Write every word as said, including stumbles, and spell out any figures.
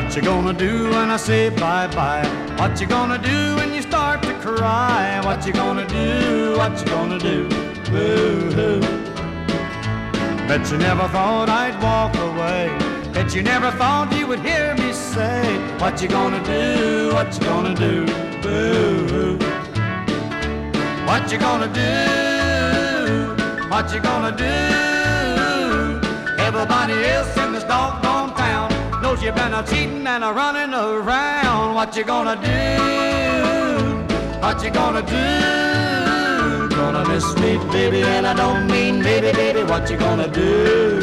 What you gonna do when I say bye-bye? What you gonna do when you start to cry? What you gonna do, what you gonna do? Woo-hoo. Bet you never thought I'd walk away. Bet you never thought you would hear me say, what you gonna do, what you gonna do? Woo-hoo. What you gonna do, what you gonna do? Everybody else in this doggone town knows you've been a cheating and a running around. What you gonna do? What you gonna do? Gonna miss me, baby, and I don't mean baby, baby. What you gonna do?